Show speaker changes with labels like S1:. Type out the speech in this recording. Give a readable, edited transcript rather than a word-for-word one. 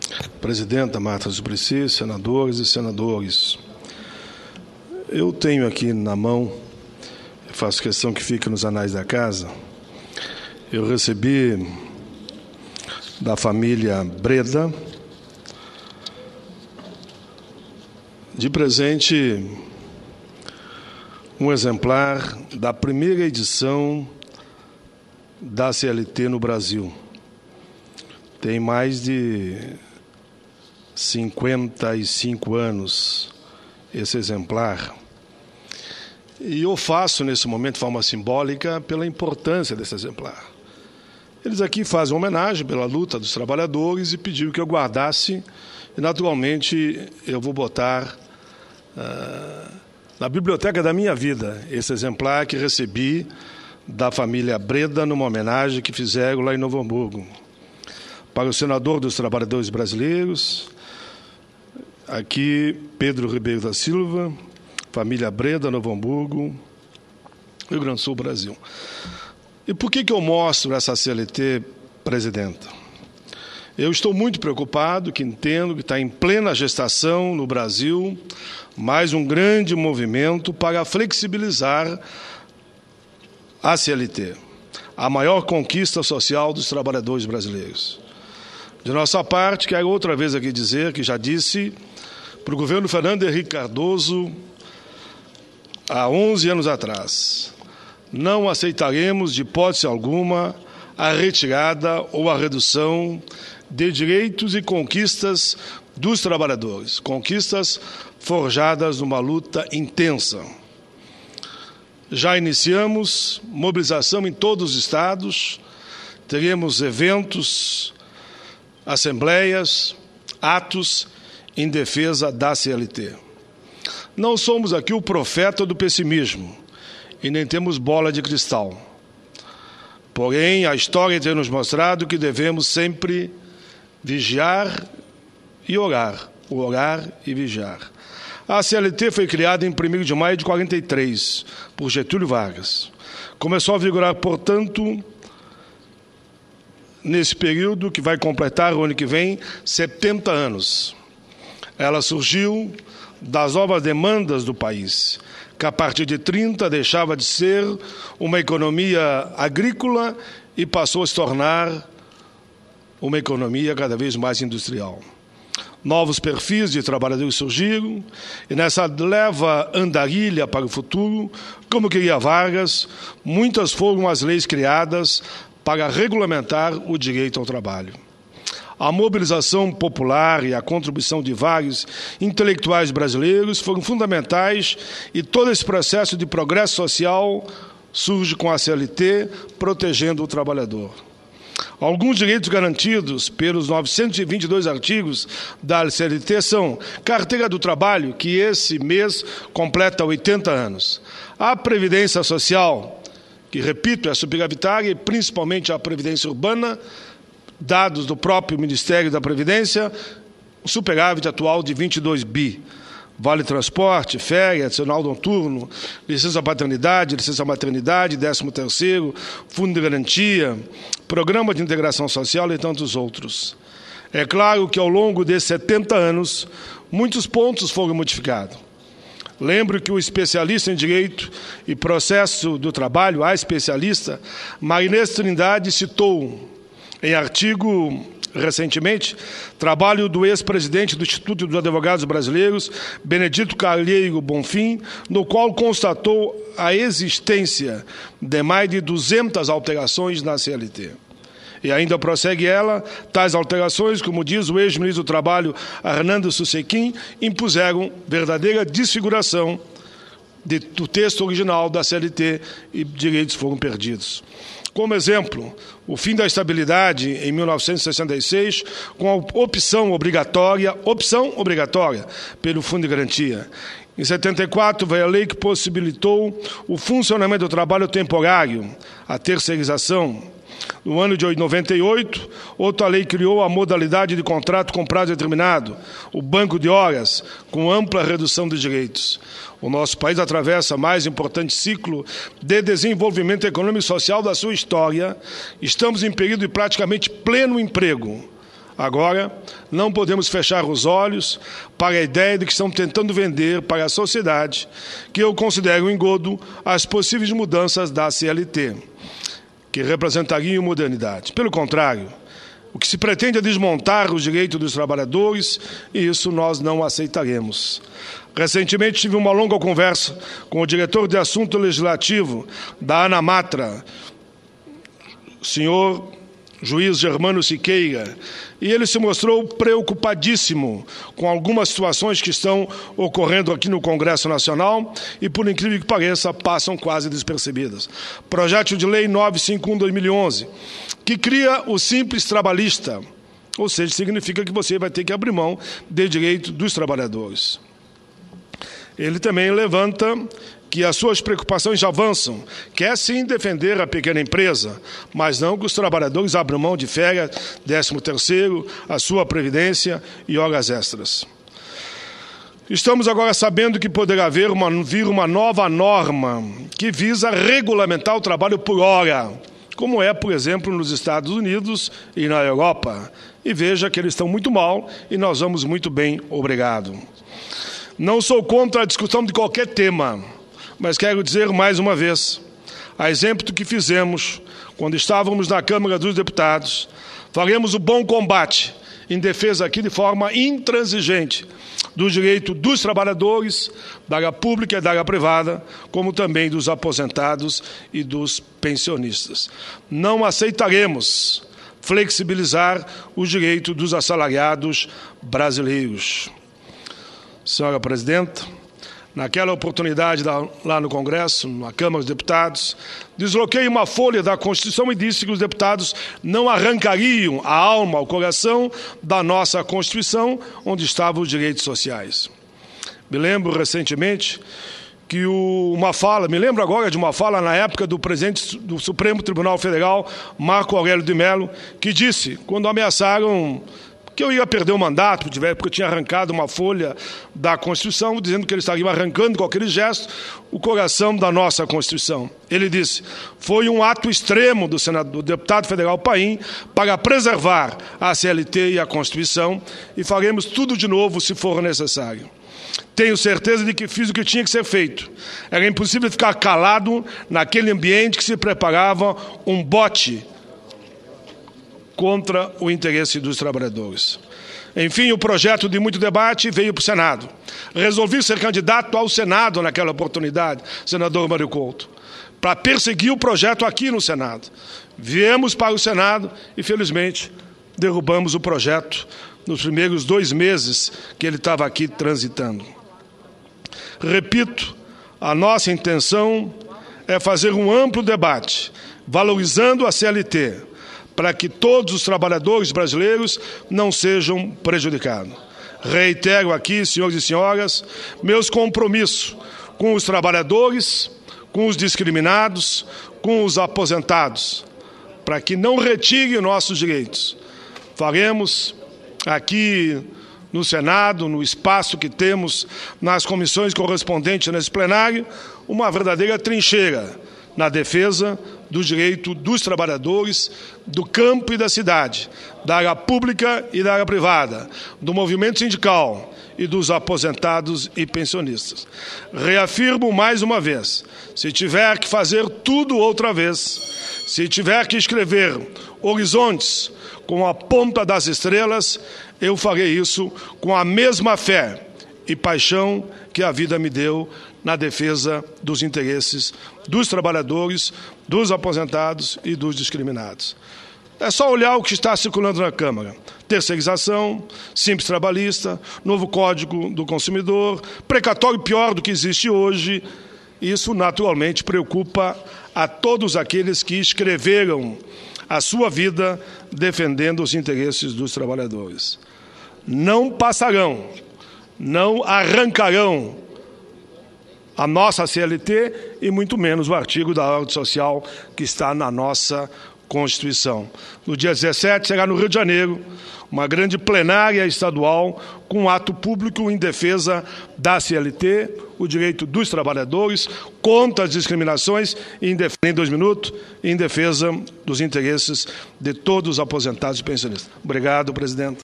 S1: Presidenta Marta Suplicy, senadores e senadores, eu tenho aqui na mão, faço questão que fique nos anais da casa, eu recebi da família Breda de presente um exemplar da primeira edição da CLT no Brasil. Tem mais de 55 anos esse exemplar. E eu faço, nesse momento, de forma simbólica, pela importância desse exemplar. Eles aqui fazem homenagem pela luta dos trabalhadores e pediram que eu guardasse. E, naturalmente, eu vou botar na biblioteca da minha vida esse exemplar que recebi da família Breda numa homenagem que fizeram lá em Novo Hamburgo. Para o senador dos trabalhadores brasileiros, aqui Pedro Ribeiro da Silva, família Breda, Novo Hamburgo, Rio Grande do Sul, Brasil. E por que eu mostro essa CLT, presidenta? Eu estou muito preocupado, que entendo que está em plena gestação no Brasil mais um grande movimento para flexibilizar a CLT, a maior conquista social dos trabalhadores brasileiros. De nossa parte, quero outra vez aqui dizer que já disse para o governo Fernando Henrique Cardoso há 11 anos atrás: não aceitaremos de hipótese alguma a retirada ou a redução de direitos e conquistas dos trabalhadores, conquistas forjadas numa luta intensa. Já iniciamos mobilização em todos os estados, teremos eventos, assembleias, atos em defesa da CLT. Não somos aqui o profeta do pessimismo e nem temos bola de cristal. Porém, a história tem nos mostrado que devemos sempre vigiar e orar e vigiar. A CLT foi criada em 1º de maio de 1943, por Getúlio Vargas. Começou a vigorar, portanto, nesse período que vai completar o ano que vem 70 anos. Ela surgiu das novas demandas do país, que a partir de 30 deixava de ser uma economia agrícola e passou a se tornar uma economia cada vez mais industrial. Novos perfis de trabalhadores surgiram e nessa leva andarilha para o futuro, como queria Vargas, muitas foram as leis criadas para regulamentar o direito ao trabalho. A mobilização popular e a contribuição de vários intelectuais brasileiros foram fundamentais e todo esse processo de progresso social surge com a CLT, protegendo o trabalhador. Alguns direitos garantidos pelos 922 artigos da CLT são carteira do trabalho, que esse mês completa 80 anos. A Previdência Social, que, repito, é superavitária, e principalmente a Previdência Urbana, dados do próprio Ministério da Previdência, o superávit atual de 22 bi. Vale transporte, férias, adicional noturno, licença paternidade, licença maternidade, 13º, fundo de garantia, programa de integração social e tantos outros. É claro que ao longo desses 70 anos, muitos pontos foram modificados. Lembro que o especialista em Direito e Processo do Trabalho, a especialista, Marinês Trindade, citou em artigo recentemente, trabalho do ex-presidente do Instituto dos Advogados Brasileiros, Benedito Calheiro Bonfim, no qual constatou a existência de mais de 200 alterações na CLT. E ainda prossegue ela, tais alterações, como diz o ex-ministro do Trabalho, Hernando Susequim, impuseram verdadeira desfiguração do texto original da CLT e direitos foram perdidos. Como exemplo, o fim da estabilidade em 1966, com a opção obrigatória pelo Fundo de Garantia. Em 74, veio a lei que possibilitou o funcionamento do trabalho temporário, a terceirização. No ano de 98, outra lei criou a modalidade de contrato com prazo determinado, o banco de horas, com ampla redução de direitos. O nosso país atravessa o mais importante ciclo de desenvolvimento econômico e social da sua história. Estamos em período de praticamente pleno emprego. Agora, não podemos fechar os olhos para a ideia de que estão tentando vender para a sociedade, que eu considero um engodo, as possíveis mudanças da CLT, que representariam modernidade. Pelo contrário, o que se pretende é desmontar os direitos dos trabalhadores e isso nós não aceitaremos. Recentemente tive uma longa conversa com o diretor de assunto legislativo da ANAMATRA, o senhor juiz Germano Siqueira, e ele se mostrou preocupadíssimo com algumas situações que estão ocorrendo aqui no Congresso Nacional e, por incrível que pareça, passam quase despercebidas. Projeto de Lei 951/2011, que cria o Simples Trabalhista, ou seja, significa que você vai ter que abrir mão de direito dos trabalhadores. Ele também levanta que as suas preocupações já avançam, quer sim defender a pequena empresa, mas não que os trabalhadores abram mão de férias, 13º, a sua previdência e horas extras. Estamos agora sabendo que poderá vir uma nova norma que visa regulamentar o trabalho por hora, como é, por exemplo, nos Estados Unidos e na Europa. E veja que eles estão muito mal e nós vamos muito bem, obrigado. Não sou contra a discussão de qualquer tema, mas quero dizer mais uma vez, a exemplo do que fizemos quando estávamos na Câmara dos Deputados, faremos o bom combate em defesa aqui de forma intransigente do direito dos trabalhadores, da área pública e da área privada, como também dos aposentados e dos pensionistas. Não aceitaremos flexibilizar o direito dos assalariados brasileiros. Senhora Presidenta, naquela oportunidade lá no Congresso, na Câmara dos Deputados, desloquei uma folha da Constituição e disse que os deputados não arrancariam a alma, o coração da nossa Constituição, onde estavam os direitos sociais. Me lembro recentemente que me lembro agora de uma fala na época do presidente do Supremo Tribunal Federal, Marco Aurélio de Mello, que disse, quando ameaçaram que eu ia perder o mandato, porque eu tinha arrancado uma folha da Constituição, dizendo que eles estariam arrancando com aquele gesto o coração da nossa Constituição. Ele disse, foi um ato extremo do deputado federal Paim para preservar a CLT e a Constituição e faremos tudo de novo se for necessário. Tenho certeza de que fiz o que tinha que ser feito. Era impossível ficar calado naquele ambiente que se preparava um bote contra o interesse dos trabalhadores. Enfim, o projeto de muito debate veio para o Senado. Resolvi ser candidato ao Senado naquela oportunidade, senador Mário Couto, para perseguir o projeto aqui no Senado. Viemos para o Senado e, felizmente, derrubamos o projeto nos primeiros 2 meses que ele estava aqui transitando. Repito, a nossa intenção é fazer um amplo debate, valorizando a CLT, para que todos os trabalhadores brasileiros não sejam prejudicados. Reitero aqui, senhores e senhoras, meus compromissos com os trabalhadores, com os discriminados, com os aposentados, para que não retirem nossos direitos. Faremos aqui no Senado, no espaço que temos nas comissões correspondentes nesse plenário, uma verdadeira trincheira na defesa do direito dos trabalhadores do campo e da cidade, da área pública e da área privada, do movimento sindical e dos aposentados e pensionistas. Reafirmo mais uma vez, se tiver que fazer tudo outra vez, se tiver que escrever horizontes com a ponta das estrelas, eu farei isso com a mesma fé e paixão que a vida me deu na defesa dos interesses dos trabalhadores, dos aposentados e dos discriminados. É só olhar o que está circulando na Câmara. Terceirização, simples trabalhista, novo Código do Consumidor, precatório pior do que existe hoje. Isso, naturalmente, preocupa a todos aqueles que escreveram a sua vida defendendo os interesses dos trabalhadores. Não passarão, não arrancarão a nossa CLT e muito menos o artigo da ordem social que está na nossa Constituição. No dia 17, será no Rio de Janeiro, uma grande plenária estadual com um ato público em defesa da CLT, o direito dos trabalhadores, contra as discriminações e, em 2 minutos, em defesa dos interesses de todos os aposentados e pensionistas. Obrigado, presidente.